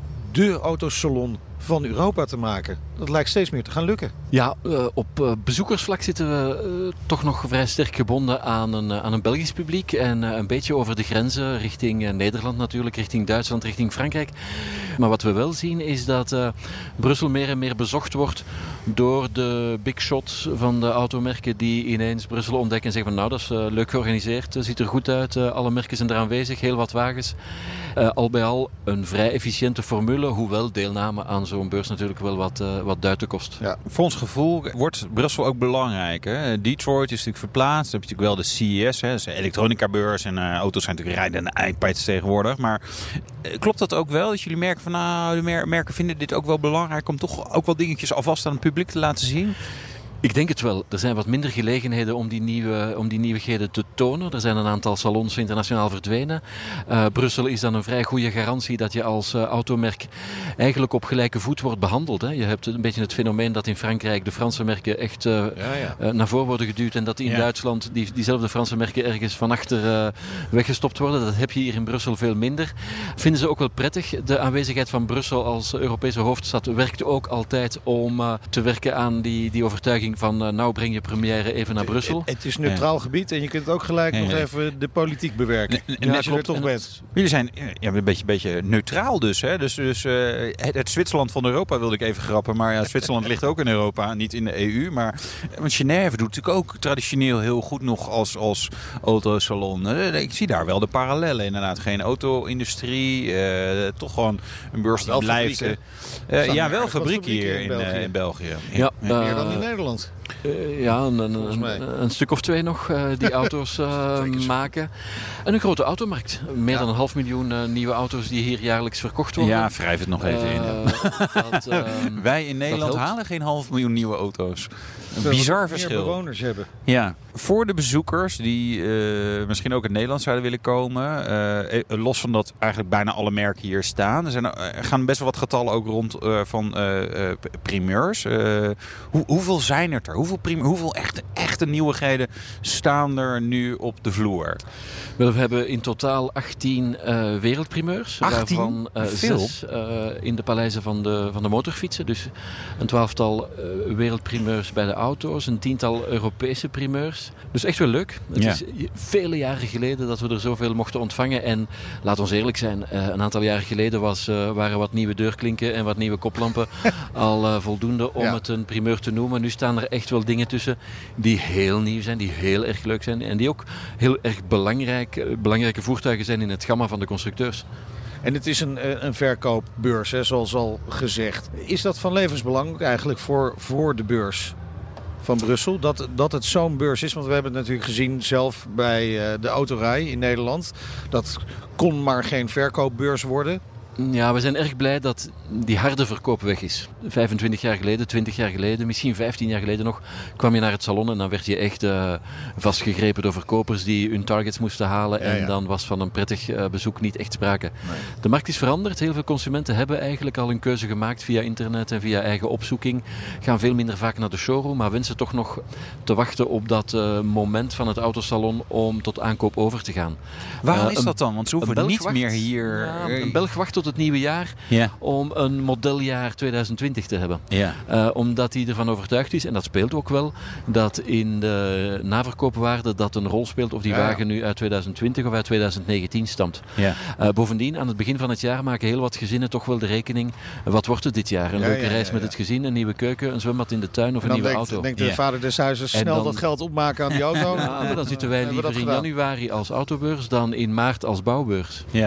de autosalon van Europa te maken. Dat lijkt steeds meer te gaan lukken. Ja, uh, op uh, bezoekersvlak zitten we uh, toch nog vrij sterk gebonden aan een, uh, aan een Belgisch publiek. En uh, een beetje over de grenzen richting uh, Nederland natuurlijk, richting Duitsland, richting Frankrijk. Maar wat we wel zien is dat uh, Brussel meer en meer bezocht wordt door de big shots van de automerken die ineens Brussel ontdekken en zeggen van nou, dat is uh, leuk georganiseerd, uh, ziet er goed uit, uh, alle merken zijn er aanwezig, heel wat wagens. Uh, al bij al een vrij efficiënte formule, hoewel deelname aan zo'n beurs natuurlijk wel wat, uh, wat duiten kost. Ja. Voor ons gevoel wordt Brussel ook belangrijk. Hè? Detroit is natuurlijk verplaatst. Dan heb je natuurlijk wel de C E S, hè? Dat is een elektronica-beurs en uh, auto's zijn natuurlijk rijdende iPads tegenwoordig. Maar uh, klopt dat ook wel? Dat jullie merken van nou, de mer- merken vinden dit ook wel belangrijk om toch ook wel dingetjes alvast aan het publiek te laten zien? Ik denk het wel. Er zijn wat minder gelegenheden om die, nieuwe, om die nieuwigheden te tonen. Er zijn een aantal salons internationaal verdwenen. Uh, Brussel is dan een vrij goede garantie dat je als uh, automerk eigenlijk op gelijke voet wordt behandeld. Hè. Je hebt een beetje het fenomeen dat in Frankrijk de Franse merken echt uh, ja, ja. Uh, naar voren worden geduwd en dat in ja. Duitsland die, diezelfde Franse merken ergens van achter uh, weggestopt worden. Dat heb je hier in Brussel veel minder. Vinden ze ook wel prettig. De aanwezigheid van Brussel als Europese hoofdstad werkt ook altijd om uh, te werken aan die, die overtuiging van uh, nou breng je première even naar Brussel. Het, het is neutraal ja. gebied en je kunt ook gelijk ja, ja. nog even de politiek bewerken. En, en, ja, als je er toch bent. Jullie zijn ja, een beetje, beetje neutraal dus. Hè? Dus, dus uh, het, het Zwitserland van Europa wilde ik even grappen. Maar ja, Zwitserland ligt ook in Europa, niet in de E U. Maar want Genève doet natuurlijk ook traditioneel heel goed nog als, als autosalon. Ik zie daar wel de parallellen inderdaad. Geen auto-industrie. Uh, toch gewoon een beurs die blijft. Uh, uh, ja, wel fabrieken hier in, in België. Uh, in België. Ja, ja. Meer dan in Nederland. Uh, ja, een, een, een, een stuk of twee nog uh, die auto's uh, maken. En een grote automarkt. Meer ja. dan een half miljoen uh, nieuwe auto's die hier jaarlijks verkocht worden. Ja, wrijf het nog even uh, in. Dat, uh, Wij in Nederland halen geen half miljoen nieuwe auto's. Een bizar verschil. Meer bewoners hebben. Ja, voor de bezoekers die uh, misschien ook in Nederland zouden willen komen. Uh, los van dat eigenlijk bijna alle merken hier staan. Er, zijn, er gaan best wel wat getallen ook rond uh, van uh, uh, primeurs. Uh, hoe, hoeveel zijn er er? Hoeveel, prim- hoeveel echte, echte nieuwigheden staan er nu op de vloer? Wel, we hebben in totaal achttien uh, wereldprimeurs. achttien? Waarvan uh, zes uh, in de paleizen van de, van de motorfietsen. Dus een twaalftal uh, wereldprimeurs bij de auto's. Een tiental Europese primeurs. Dus echt wel leuk. Het ja. is vele jaren geleden dat we er zoveel mochten ontvangen. En laat ons eerlijk zijn, uh, een aantal jaren geleden was, uh, waren wat nieuwe deurklinken en wat nieuwe koplampen al uh, voldoende om ja. het een primeur te noemen. Nu staan er echt wel dingen tussen die heel nieuw zijn, die heel erg leuk zijn en die ook heel erg belangrijk, belangrijke voertuigen zijn in het gamma van de constructeurs. En het is een, een verkoopbeurs, hè, zoals al gezegd. Is dat van levensbelang eigenlijk voor, voor de beurs van Brussel? Dat, dat het zo'n beurs is? Want we hebben het natuurlijk gezien zelf bij uh, de autorij in Nederland. Dat kon maar geen verkoopbeurs worden. Ja, we zijn erg blij dat die harde verkoop weg is. vijfentwintig jaar geleden, twintig jaar geleden, misschien vijftien jaar geleden nog, kwam je naar het salon en dan werd je echt uh, vastgegrepen door verkopers die hun targets moesten halen. Ja, ja. En dan was van een prettig uh, bezoek niet echt sprake. Nee. De markt is veranderd. Heel veel consumenten hebben eigenlijk al een keuze gemaakt via internet en via eigen opzoeking. Gaan veel minder vaak naar de showroom, maar wensen toch nog te wachten op dat uh, moment van het autosalon om tot aankoop over te gaan. Waarom uh, is dat dan? Want ze hoeven niet wacht, meer hier... Ja, een Belg wacht tot het nieuwe jaar ja. om een modeljaar twintig twintig te hebben. Ja. Uh, omdat hij ervan overtuigd is, en dat speelt ook wel, dat in de naverkoopwaarde dat een rol speelt of die ja, ja. wagen nu uit twintig twintig of uit twintig negentien stamt. Ja. Uh, bovendien, aan het begin van het jaar maken heel wat gezinnen toch wel de rekening, wat wordt het dit jaar? Een ja, leuke ja, reis ja, ja. met het gezin, een nieuwe keuken, een zwembad in de tuin of een nieuwe denkt, auto. Dan denkt de ja. vader des huizes snel dan, dat geld opmaken aan die auto. Ja, maar dan zitten wij liever in januari als autobeurs dan in maart als bouwbeurs. Ja.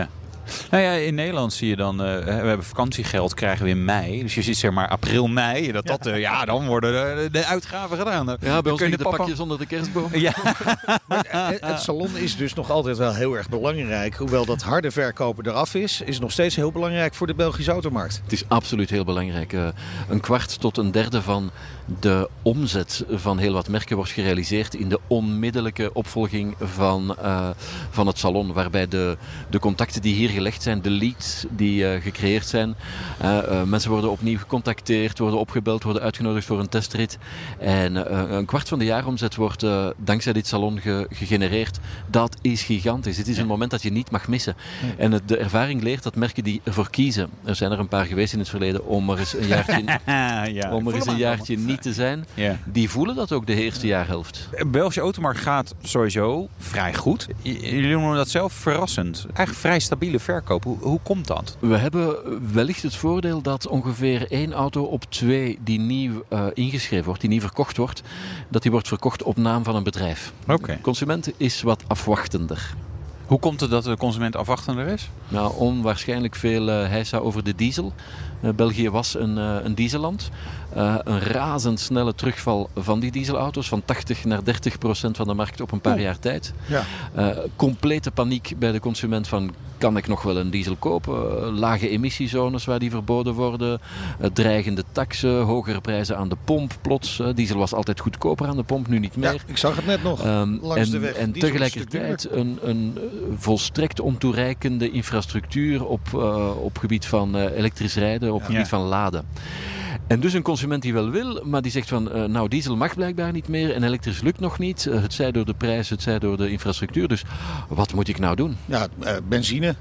Nou ja, in Nederland zie je dan, uh, we hebben vakantiegeld, krijgen we in mei. Dus je ziet zeg maar april, mei. Dat, dat, uh, ja, dan worden de, de uitgaven gedaan. Dan, ja, bij ons liggen de papa... pakjes onder de kerstboom. Ja. Maar het salon is dus nog altijd wel heel erg belangrijk. Hoewel dat harde verkopen eraf is, is het nog steeds heel belangrijk voor de Belgische automarkt. Het is absoluut heel belangrijk. Uh, een kwart tot een derde van de omzet van heel wat merken wordt gerealiseerd in de onmiddellijke opvolging van, uh, van het salon. Waarbij de, de contacten die hier gelegd zijn, de leads die uh, gecreëerd zijn. Uh, uh, mensen worden opnieuw gecontacteerd, worden opgebeld, worden uitgenodigd voor een testrit. En uh, een kwart van de jaaromzet wordt uh, dankzij dit salon ge, gegenereerd. Dat is gigantisch. Het is een moment dat je niet mag missen. Ja. En het, de ervaring leert dat merken die ervoor kiezen. Er zijn er een paar geweest in het verleden om er eens een jaartje, ja, om er eens een jaartje niet te zijn. Ja. Die voelen dat ook de eerste jaarhelft. De Belgische automarkt gaat sowieso vrij goed. Jullie noemen dat zelf verrassend. Eigenlijk vrij stabiele verkoop. Hoe, hoe komt dat? We hebben wellicht het voordeel dat ongeveer één auto op twee die nieuw uh, ingeschreven wordt, die nieuw verkocht wordt, dat die wordt verkocht op naam van een bedrijf. Okay. De consument is wat afwachtender. Hoe komt het dat de consument afwachtender is? Nou, onwaarschijnlijk veel uh, heisa over de diesel. Uh, België was een, uh, een dieselland. Uh, een razendsnelle terugval van die dieselauto's. Van tachtig naar dertig procent van de markt op een paar oh. jaar tijd. Ja. Uh, complete paniek bij de consument van... Kan ik nog wel een diesel kopen? Uh, lage emissiezones waar die verboden worden. Uh, dreigende taxen, hogere prijzen aan de pomp plots. Uh, diesel was altijd goedkoper aan de pomp, nu niet meer. Ja, ik zag het net nog. Um, langs en, de weg. En tegelijkertijd een, een volstrekt ontoereikende infrastructuur op, uh, op gebied van uh, elektrisch rijden, op ja. gebied van laden. En dus een consument die wel wil, maar die zegt van, uh, nou diesel mag blijkbaar niet meer en elektrisch lukt nog niet. Uh, het zij door de prijs, het zij door de infrastructuur. Dus wat moet ik nou doen? Ja, uh, benzine.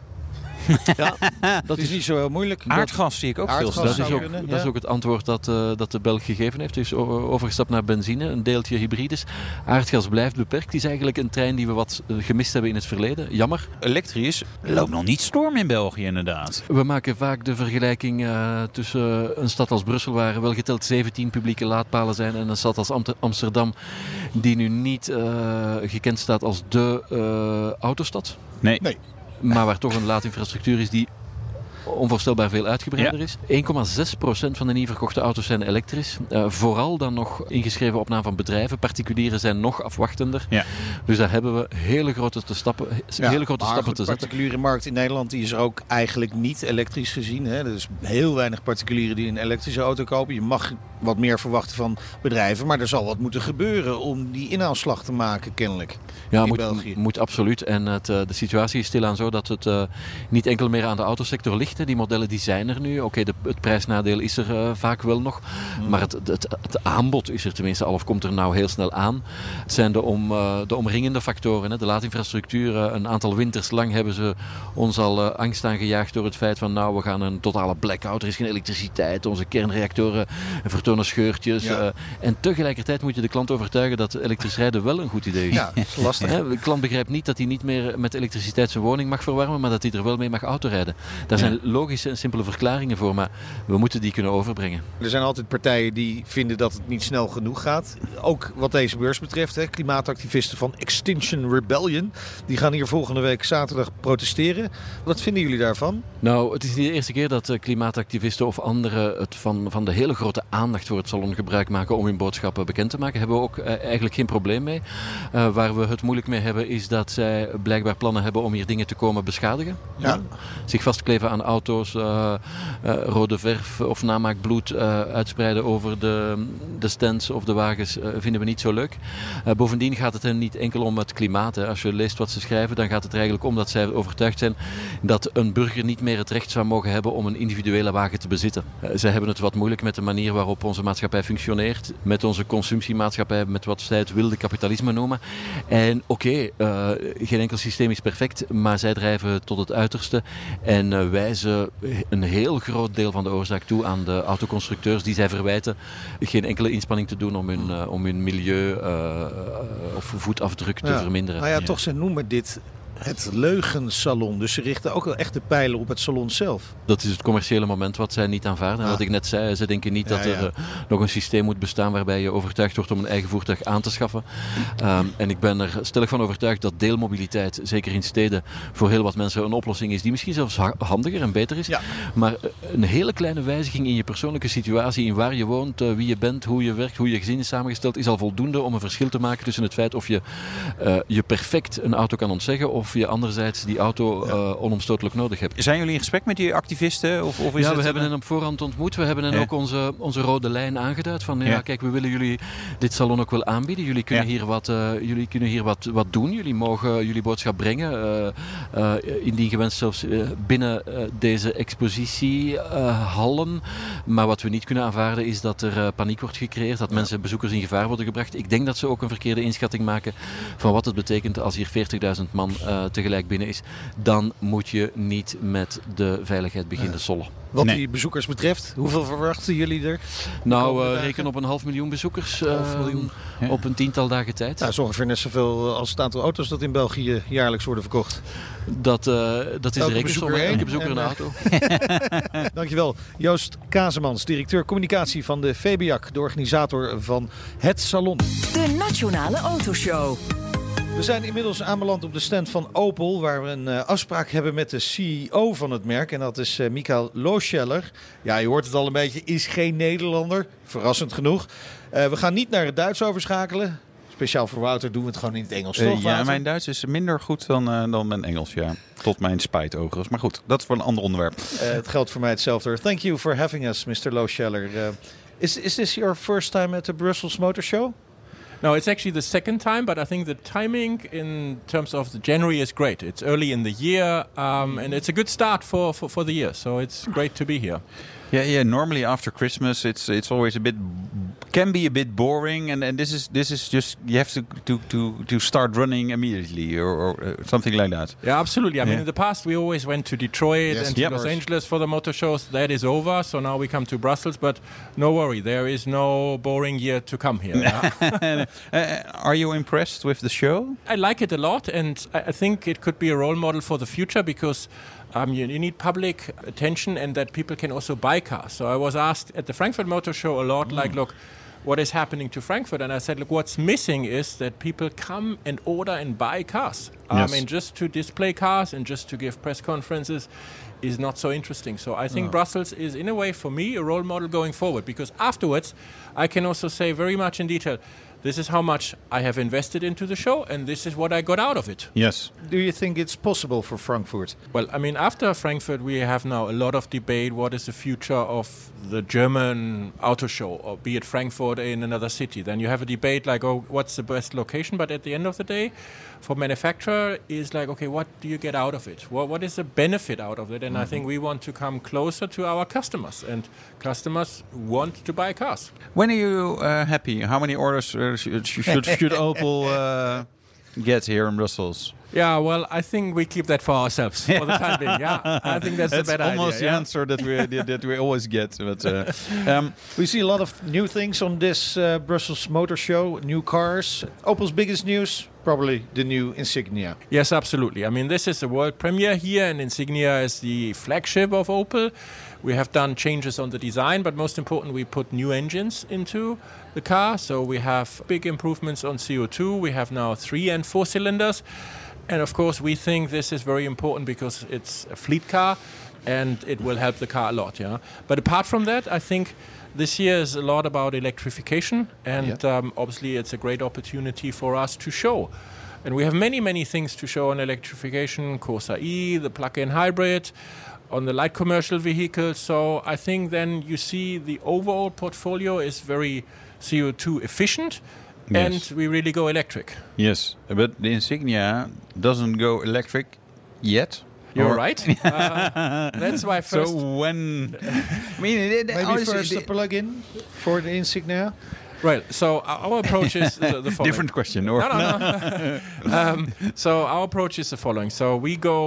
Ja, dat is, is niet zo heel moeilijk. Aardgas zie ik ook veel. Dat, is ook, kunnen, dat ja. is ook het antwoord dat, uh, dat de Belg gegeven heeft. Hij is overgestapt naar benzine, een deeltje hybrides. Aardgas blijft beperkt. Het is eigenlijk een trein die we wat gemist hebben in het verleden. Jammer. Elektrisch loopt nog niet storm in België inderdaad. We maken vaak de vergelijking uh, tussen een stad als Brussel, waar wel geteld zeventien publieke laadpalen zijn, en een stad als Amsterdam, die nu niet uh, gekend staat als de uh, autostad. Nee. nee. Maar waar toch een laadinfrastructuur is die onvoorstelbaar veel uitgebreider ja. is. één komma zes procent van de nieuw verkochte auto's zijn elektrisch. Uh, vooral dan nog ingeschreven op naam van bedrijven. Particulieren zijn nog afwachtender. Ja. Dus daar hebben we hele grote, te stappen, ja, hele grote stappen goed, te zetten. De particuliere markt in Nederland die is er ook eigenlijk niet elektrisch gezien. Hè. Er is heel weinig particulieren die een elektrische auto kopen. Je mag wat meer verwachten van bedrijven. Maar er zal wat moeten gebeuren om die inhaalslag te maken kennelijk. Ja, moet, moet absoluut. En het, de situatie is stilaan zo dat het uh, niet enkel meer aan de autosector ligt. Die modellen die zijn er nu. Oké, okay, het prijsnadeel is er uh, vaak wel nog. Mm. Maar het, het, het aanbod is er tenminste al, of komt er nou heel snel aan. Het zijn de, om, uh, de omringende factoren. Hè. De laadinfrastructuur. Uh, een aantal winters lang hebben ze ons al uh, angst aangejaagd door het feit van nou, we gaan een totale blackout. Er is geen elektriciteit. Onze kernreactoren vertonen scheurtjes. Ja. Uh, en tegelijkertijd moet je de klant overtuigen dat elektrisch rijden wel een goed idee is. Ja, dat is lastig. Hè, de klant begrijpt niet dat hij niet meer met elektriciteit zijn woning mag verwarmen, maar dat hij er wel mee mag autorijden. Daar zijn ja. logische en simpele verklaringen voor, maar we moeten die kunnen overbrengen. Er zijn altijd partijen die vinden dat het niet snel genoeg gaat. Ook wat deze beurs betreft, hè, klimaatactivisten van Extinction Rebellion. Die gaan hier volgende week zaterdag protesteren. Wat vinden jullie daarvan? Nou, het is niet de eerste keer dat uh, klimaatactivisten of anderen het van, van de hele grote aandacht voor het salon gebruik maken om hun boodschappen bekend te maken. Hebben we ook uh, eigenlijk geen probleem mee. Uh, waar we het moeilijk mee hebben is dat zij blijkbaar plannen hebben om hier dingen te komen beschadigen. Ja. Ja. Zich vastkleven aan auto's, uh, uh, rode verf of namaakbloed uh, uitspreiden over de, de stands of de wagens uh, vinden we niet zo leuk. Uh, bovendien gaat het hen niet enkel om het klimaat. Hè. Als je leest wat ze schrijven, dan gaat het er eigenlijk om dat zij overtuigd zijn dat een burger niet meer het recht zou mogen hebben om een individuele wagen te bezitten. Uh, zij hebben het wat moeilijk met de manier waarop onze maatschappij functioneert, met onze consumptiemaatschappij, met wat zij het wilde kapitalisme noemen. En oké, okay, uh, geen enkel systeem is perfect, maar zij drijven tot het uiterste en uh, wijzen een heel groot deel van de oorzaak toe aan de autoconstructeurs die zij verwijten geen enkele inspanning te doen om hun, uh, om hun milieu uh, of voetafdruk te ja. verminderen. Nou ja, toch, ze noemen dit het leugensalon. Dus ze richten ook wel echt de pijlen op het salon zelf. Dat is het commerciële moment wat zij niet aanvaarden. En Ah. wat ik net zei, ze denken niet Ja, dat er ja. uh, nog een systeem moet bestaan waarbij je overtuigd wordt om een eigen voertuig aan te schaffen. Um, en ik ben er stellig van overtuigd dat deelmobiliteit, zeker in steden, voor heel wat mensen een oplossing is die misschien zelfs ha- handiger en beter is. Ja. Maar uh, een hele kleine wijziging in je persoonlijke situatie, in waar je woont, uh, wie je bent, hoe je werkt, hoe je gezin is samengesteld, is al voldoende om een verschil te maken tussen het feit of je uh, je perfect een auto kan ontzeggen of je anderzijds die auto uh, onomstotelijk nodig hebt. Zijn jullie in gesprek met die activisten? Of, of is ja, het we hebben een... hen op voorhand ontmoet. We hebben hen Ja. ook onze, onze rode lijn aangeduid. Van ja, Ja. kijk, we willen jullie dit salon ook wel aanbieden. Jullie kunnen Ja. hier, wat, uh, jullie kunnen hier wat, wat doen. Jullie mogen jullie boodschap brengen. Uh, uh, indien gewenst zelfs uh, binnen uh, deze expositiehallen. Uh, maar wat we niet kunnen aanvaarden is dat er uh, paniek wordt gecreëerd. Dat ja. mensen, bezoekers in gevaar worden gebracht. Ik denk dat ze ook een verkeerde inschatting maken van wat het betekent als hier veertigduizend man uh, tegelijk binnen is. Dan moet je niet met de veiligheid beginnen ja. sollen. Wat nee. die bezoekers betreft, hoeveel verwachten jullie er? Nou, uh, reken op een half miljoen bezoekers uh, half miljoen. Ja. op een tiental dagen tijd. Nou, dat is ongeveer net zoveel als het aantal auto's dat in België jaarlijks worden verkocht. Dat, uh, dat is elke de rekensom. Elke bezoeker een auto. Dankjewel. Joost Kazemans, directeur communicatie van de V B A C, de organisator van het salon. De Nationale Autoshow. We zijn inmiddels aanbeland op de stand van Opel, waar we een uh, afspraak hebben met de C E O van het merk. En dat is uh, Michael Lohscheller. Ja, je hoort het al een beetje, is geen Nederlander. Verrassend genoeg. Uh, we gaan niet naar het Duits overschakelen. Speciaal voor Wouter doen we het gewoon in het Engels, toch, uh, Ja, Wouter? mijn Duits is minder goed dan, uh, dan mijn Engels, ja. Tot mijn spijt overigens. Maar goed, dat is voor een ander onderwerp. Uh, het geldt voor mij hetzelfde. Thank you for having us, mister Lohscheller. Uh, is, is this your first time at the Brussels Motor Show? No, it's actually the second time, but I think the timing in terms of the January is great. It's early in the year, um, and it's a good start for, for, for the year. So it's great to be here. Yeah, yeah. Normally after Christmas, it's it's always a bit can be a bit boring, and, and this is this is just you have to to to, to start running immediately or, or uh, something like that. Yeah, absolutely. I yeah. mean, in the past we always went to Detroit yes, and to yep. Los Angeles for the motor shows. That is over, so now we come to Brussels. But no worry, there is no boring year to come here. Yeah? uh, are you impressed with the show? I like it a lot, and I, I think it could be a role model for the future because. Um, you, you need public attention and that people can also buy cars. So I was asked at the Frankfurt Motor Show a lot, mm. like, look, what is happening to Frankfurt? And I said, look, what's missing is that people come and order and buy cars. Yes. Um, and just to display cars and just to give press conferences is not so interesting. So I think no. Brussels is, in a way, for me, a role model going forward. Because afterwards, I can also say very much in detail, this is how much I have invested into the show, and this is what I got out of it. Yes. Do you think it's possible for Frankfurt? Well, I mean, after Frankfurt, we have now a lot of debate. What is the future of the German auto show, or be it Frankfurt in another city? Then you have a debate like, oh, what's the best location? But at the end of the day, for manufacturer, is like, okay, what do you get out of it? What What is the benefit out of it? And mm-hmm. I think we want to come closer to our customers, and customers want to buy cars. When are you uh, happy? How many orders uh, should, should, should Opel uh, get here in Brussels? Yeah, well, I think we keep that for ourselves for the time being. Yeah, I think that's, that's a better almost idea, the yeah? answer that we that we always get. But uh, um, we see a lot of new things on this uh, Brussels Motor Show. New cars. Opel's biggest news, probably the new Insignia. Yes, absolutely. I mean, this is a world premiere here, and Insignia is the flagship of Opel. We have done changes on the design, but most important, we put new engines into the car. So we have big improvements on C O two. We have now three and four cylinders. And of course, we think this is very important because it's a fleet car and it will help the car a lot. Yeah. But apart from that, I think this year is a lot about electrification. And yeah. um, obviously, it's a great opportunity for us to show. And we have many, many things to show on electrification. Corsa E, the plug-in hybrid, on the light commercial vehicles. So I think then you see the overall portfolio is very C O two efficient. Yes. And we really go electric. Yes, but the Insignia doesn't go electric yet. You're or? right. Uh, that's why first. So when I mean, it, maybe honestly, first the plug-in for the Insignia. Right. So our approach is the, the following. Different question, or no, no, no. um, so our approach is the following. So we go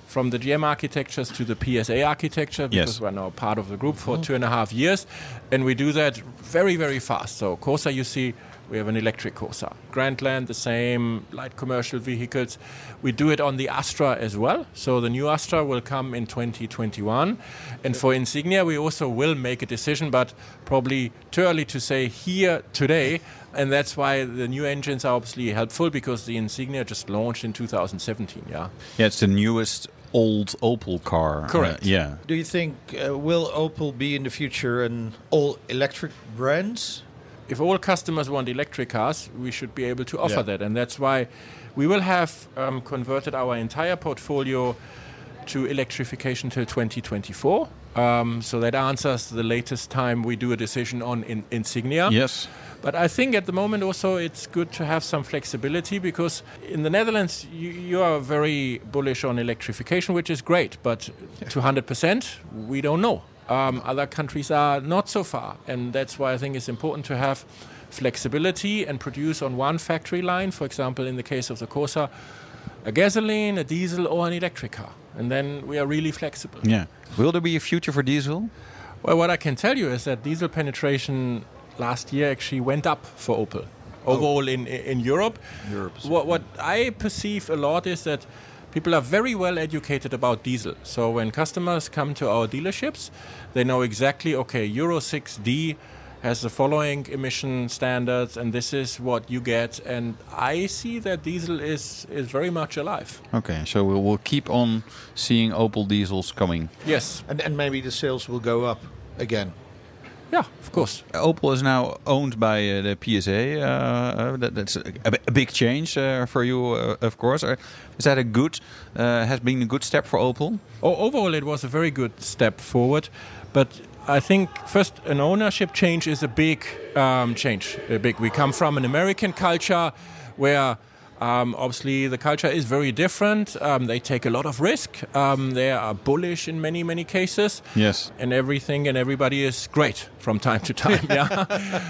from the G M architectures to the P S A architecture, because Yes. we're now part of the group for two and a half years, and we do that very, very fast. So Corsa, you see, we have an electric Corsa. Grandland, the same, light commercial vehicles. We do it on the Astra as well. So the new Astra will come in twenty twenty-one. And for Insignia, we also will make a decision, but probably too early to say here today. And that's why the new engines are obviously helpful, because the Insignia just launched in two thousand seventeen, yeah? Yeah, it's the newest old Opel car. Correct. Uh, yeah. Do you think, uh, will Opel be in the future an all-electric brand? If all customers want electric cars, we should be able to offer Yeah. that. And that's why we will have um, converted our entire portfolio to electrification till twenty twenty-four. Um, so that answers the latest time we do a decision on in Insignia. Yes. But I think at the moment also it's good to have some flexibility, because in the Netherlands you, you are very bullish on electrification, which is great, but to one hundred percent we don't know. Um, other countries are not so far, and that's why I think it's important to have flexibility and produce on one factory line, for example, in the case of the Corsa, a gasoline, a diesel, or an electric car. And then we are really flexible. Yeah. Will there be a future for diesel? Well, what I can tell you is that diesel penetration last year actually went up for Opel. Overall in in Europe. Europe. What, what I perceive a lot is that people are very well educated about diesel. So when customers come to our dealerships, they know exactly, okay, Euro six D has the following emission standards, and this is what you get. And I see that diesel is, is very much alive. Okay, so we'll, we'll keep on seeing Opel diesels coming. Yes. And, and maybe the sales will go up again. Yeah, of course. Opel is now owned by uh, the P S A. Uh, uh, that, that's a, a big change uh, for you, uh, of course. Uh, is that a good, uh, has been a good step for Opel? O- overall, it was a very good step forward. But I think first, an ownership change is a big um, change. A big. We come from an American culture where Um, obviously, the culture is very different. Um, they take a lot of risk. Um, they are bullish in many, many cases. Yes. And everything and everybody is great from time to time. Yeah.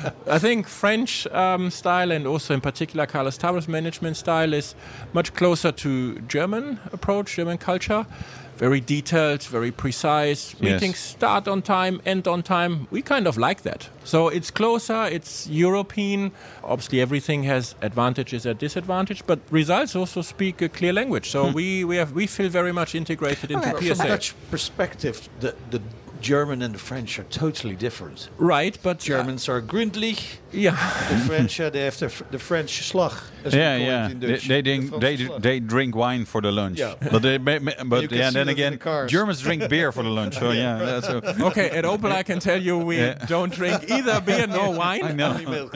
I think French um, style, and also in particular Carlos Tavares management style, is much closer to German approach, German culture. Very detailed, very precise. Yes. Meetings start on time, end on time. We kind of like that. So it's closer, it's European. Obviously, everything has advantages and disadvantages, but results also speak a clear language. So Hmm. we we have we feel very much integrated into From P S A. a Dutch perspective, the, the German and the French are totally different. Right, but Germans are gründlich. Yeah. The French, uh, they have the, the French slag. As we Yeah, call yeah. it in They, Dutch. they, The drink, Franse they, slag. they drink wine for the lunch. Yeah. But, they, ma- ma- but You can yeah, see then that in again, the cars. Germans drink beer for the lunch. So yeah, that's a, Okay, at Opel I can tell you we Yeah. don't drink either beer nor wine. I know. Only milk.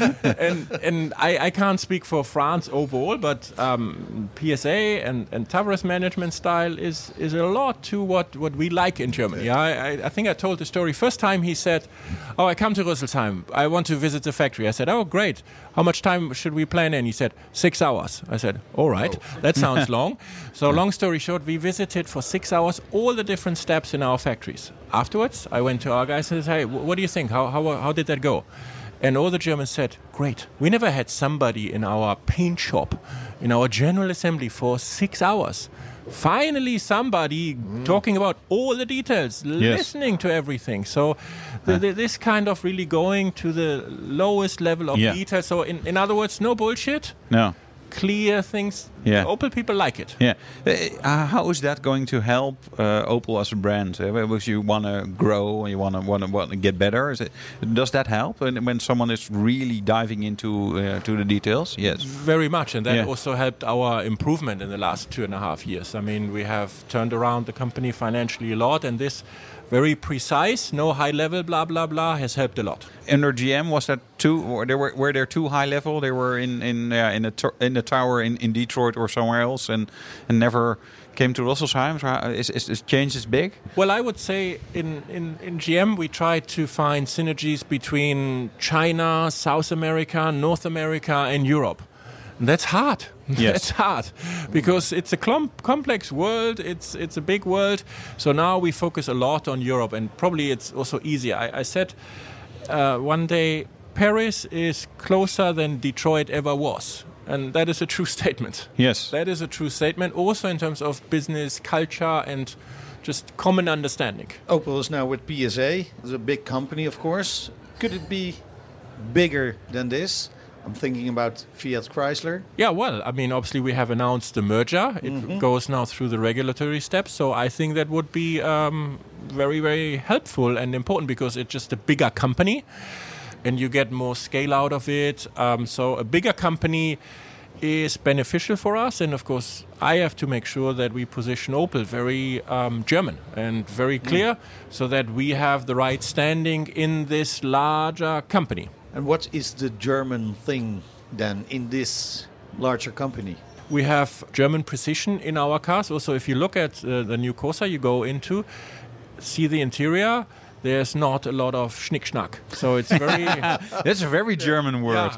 and and I, I can't speak for France overall, but um, P S A and, and Tavares management style is is a lot to what, what we like in Germany. Yeah, I, I, I think I told the story. First time he said, oh, I come to Rüsselsheim. I want to visit the factory. I said, oh, great. How much time should we plan in? He said, six hours. I said, all right. That sounds long. So long story short, we visited for six hours all the different steps in our factories. Afterwards, I went to our guys and said, hey, wh- what do you think? How, how, how did that go? And all the Germans said, great. We never had somebody in our paint shop, in our general assembly for six hours. Finally, somebody Mm. talking about all the details, Yes. listening to everything. So the, the, this kind of really going to the lowest level of Yeah. detail. So in, in other words, no bullshit, no. clear things. Yeah. Opel people like it. Yeah. Uh, how is that going to help uh, Opel as a brand? Uh, because you want to grow and you want to want to want to get better. Is it, does that help when, when someone is really diving into uh, to the details? Yes. Very much, and that Yeah. also helped our improvement in the last two and a half years. I mean, we have turned around the company financially a lot, and this very precise, no high level, blah blah blah, has helped a lot. Under G M, was that too? Or there were were there too high level? They were in in uh, in a to- in the tower in, in Detroit or somewhere else, and and never came to Rüsselsheim. So how- is is, is change is big? Well, I would say in, in, in G M we try to find synergies between China, South America, North America, and Europe. And that's hard. Yes. That's hard because it's a clump, complex world. It's it's a big world. So now we focus a lot on Europe, and probably it's also easier. I, I said uh, one day Paris is closer than Detroit ever was. And that is a true statement. Yes. That is a true statement, also in terms of business culture and just common understanding. Opel is now with P S A. It's a big company, of course. Could it be bigger than this? I'm thinking about Fiat Chrysler. Yeah, well, I mean, obviously we have announced the merger. It Mm-hmm. goes now through the regulatory steps. So I think that would be um, very, very helpful and important because it's just a bigger company and you get more scale out of it. Um, so a bigger company is beneficial for us. And of course, I have to make sure that we position Opel very um, German and very clear mm. so that we have the right standing in this larger company. And what is the German thing then in this larger company? We have German precision in our cars. Also, if you look at uh, the new Corsa you go into, see the interior, there's not a lot of schnick-schnack. So it's very... That's a very German word.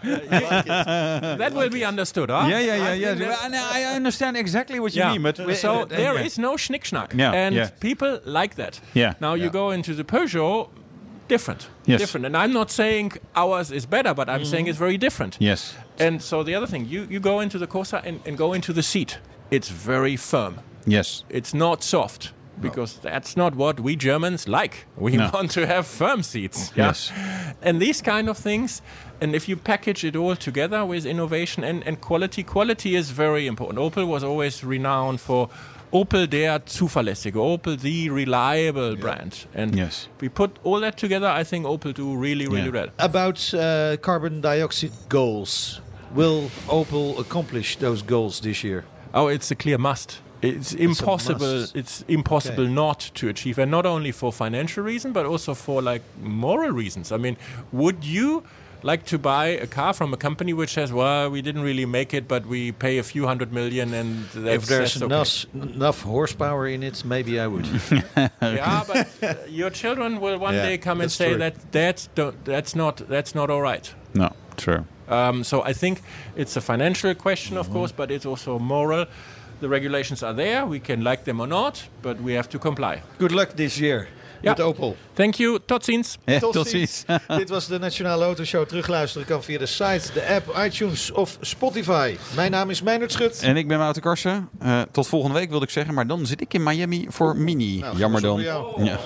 Yeah, that will be understood, huh? Yeah, yeah, yeah. yeah. I understand exactly what you yeah. mean. But so uh, there yeah. is no schnick-schnack. Yeah, and yeah. people like that. Yeah. Now you yeah. go into the Peugeot, different. Yes. Different. And I'm not saying ours is better, but I'm mm. saying it's very different. Yes. And so the other thing, you, you go into the Corsa and, and go into the seat. It's very firm. Yes. It's not soft. Because no. that's not what we Germans like. We no. want to have firm seats. Yeah? Yes. And these kind of things, and if you package it all together with innovation and, and quality, quality is very important. Opel was always renowned for Opel der Zuverlässige, Opel the reliable yeah. brand. And yes. we put all that together, I think Opel do really, really yeah. well. About uh, carbon dioxide goals. Will Opel accomplish those goals this year? Oh, it's a clear must. It's impossible. It's, it's impossible okay. not to achieve, and not only for financial reasons, but also for like moral reasons. I mean, would you like to buy a car from a company which says, "Well, we didn't really make it, but we pay a few hundred million, and that's, if there's that's enough, okay. enough horsepower in it, maybe I would." Yeah, but uh, your children will one yeah, day come and that's say true. that that's don't, that's not that's not all right. No, true. Um, so I think it's a financial question, of mm-hmm. course, but it's also moral. The regulations are there. We can like them or not, but we have to comply. Good luck this year ja. met Opel. Thank you. Tot ziens. Ja, tot, tot ziens. ziens. Dit was de Nationale Autoshow. Terugluisteren kan via de site, de app, iTunes of Spotify. Mijn naam is Meijnerd Schut. En ik ben Wouter Karsen. Uh, tot volgende week wilde ik zeggen, maar dan zit ik in Miami voor Mini. Nou, Jammer dan. Ja.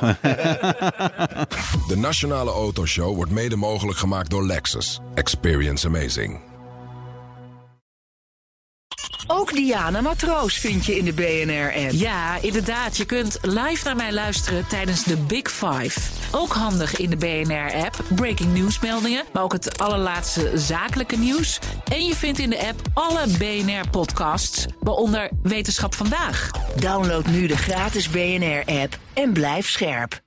De Nationale Autoshow wordt mede mogelijk gemaakt door Lexus. Experience amazing. Ook Diana Matroos vind je in de B N R-app. Ja, inderdaad. Je kunt live naar mij luisteren tijdens de Big Five. Ook handig in de B N R-app. Breaking nieuwsmeldingen, maar ook het allerlaatste zakelijke nieuws. En je vindt in de app alle B N R-podcasts, waaronder Wetenschap Vandaag. Download nu de gratis B N R-app en blijf scherp.